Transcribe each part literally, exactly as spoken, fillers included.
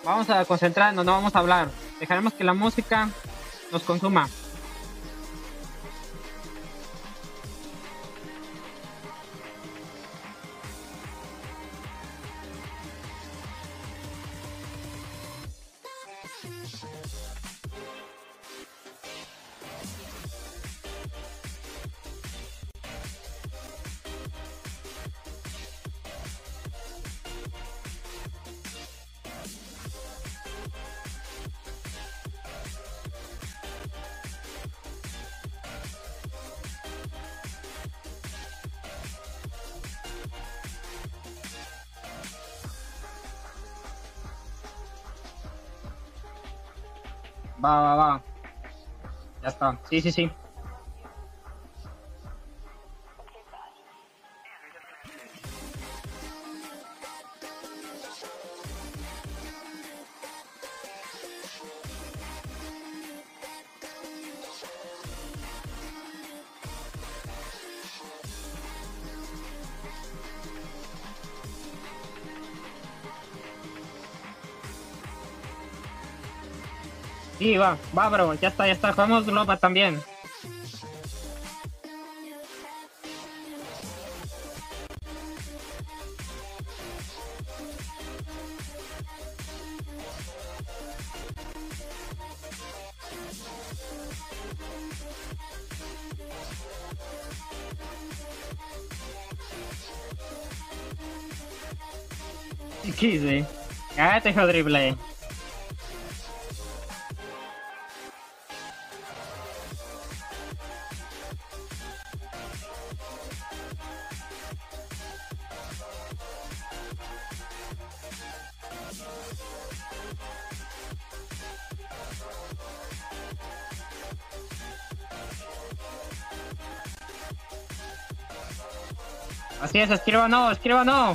Vamos a concentrarnos, no vamos a hablar. Dejaremos que la música nos consuma. Va, va, va. Ya está. Sí, sí, sí. Sí, va, va, bro. Ya está, ya está. Jugamos Globa también. ¿Qué hice? Ya te hijo drible. Así es, escriba no, escriba no.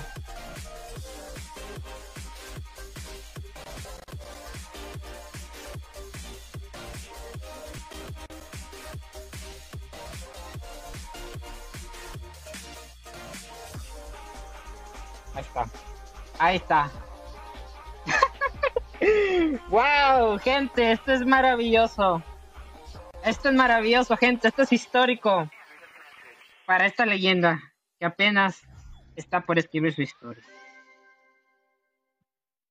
Ahí está. Ahí está. ¡Wow! Gente, esto es maravilloso. Esto es maravilloso, gente. Esto es histórico para esta leyenda que apenas está por escribir su historia.